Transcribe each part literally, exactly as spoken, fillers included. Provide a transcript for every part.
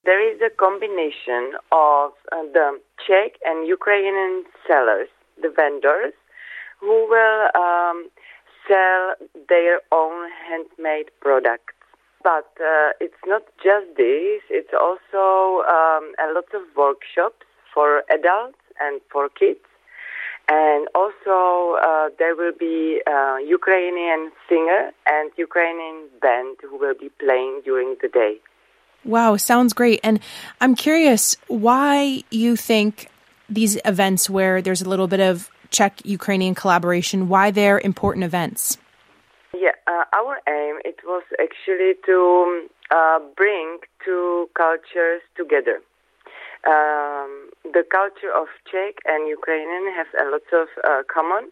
There is a combination of uh, the Czech and Ukrainian sellers, the vendors, who will um, sell their own handmade products. But uh, it's not just this, it's also um, a lot of workshops for adults and for kids. And also uh, there will be a Ukrainian singer and Ukrainian band who will be playing during the day. Wow, sounds great. And I'm curious why you think these events where there's a little bit of Czech-Ukrainian collaboration, why they're important events? Yeah, uh, our aim, it was actually to uh, bring two cultures together. Um, the culture of Czech and Ukrainian have a lot of uh, common,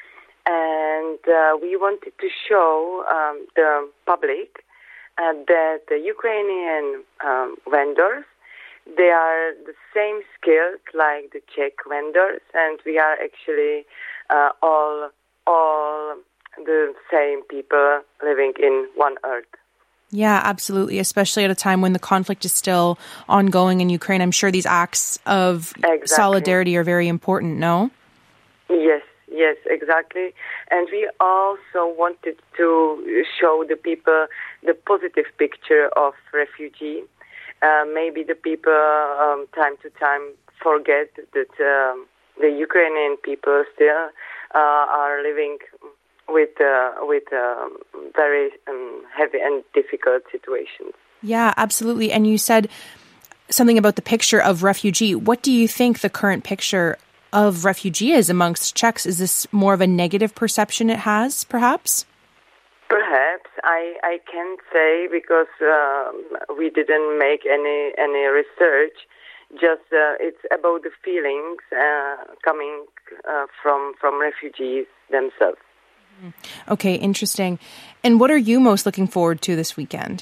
and uh, we wanted to show um, the public uh, that the Ukrainian um, vendors, they are the same skilled like the Czech vendors, and we are actually uh, all all the same people living in one earth. Yeah, absolutely, especially at a time when the conflict is still ongoing in Ukraine. I'm sure these acts of exactly. solidarity are very important, no? Yes, yes, exactly. And we also wanted to show the people the positive picture of refugee. Uh, maybe the people um, time to time forget that um, the Ukrainian people still uh, are living with uh, with uh, very um, heavy and difficult situations. Yeah, absolutely. And you said something about the picture of refugee. What do you think the current picture of refugee is amongst Czechs? Is this more of a negative perception it has, perhaps? Perhaps. I, I can't say because uh, we didn't make any, any research. Just uh, it's about the feelings uh, coming uh, from from refugees themselves. Okay, interesting. And what are you most looking forward to this weekend?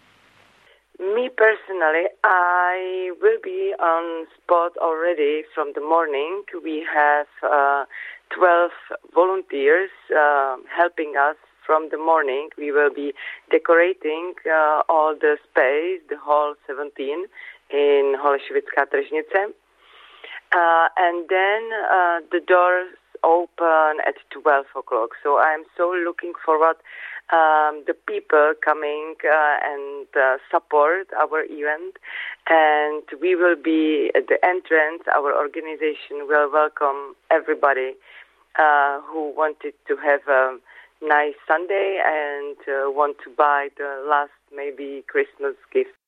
Me personally, I will be on spot already from the morning. We have uh, twelve volunteers uh, helping us from the morning. We will be decorating uh, all the space, the hall seventeen in Holešovická tržnice. Uh, and then uh, the doors open at twelve o'clock. So I'm so looking forward um, the people coming uh, and uh, support our event. And we will be at the entrance. Our organization will welcome everybody uh, who wanted to have a nice Sunday and uh, want to buy the last maybe Christmas gift.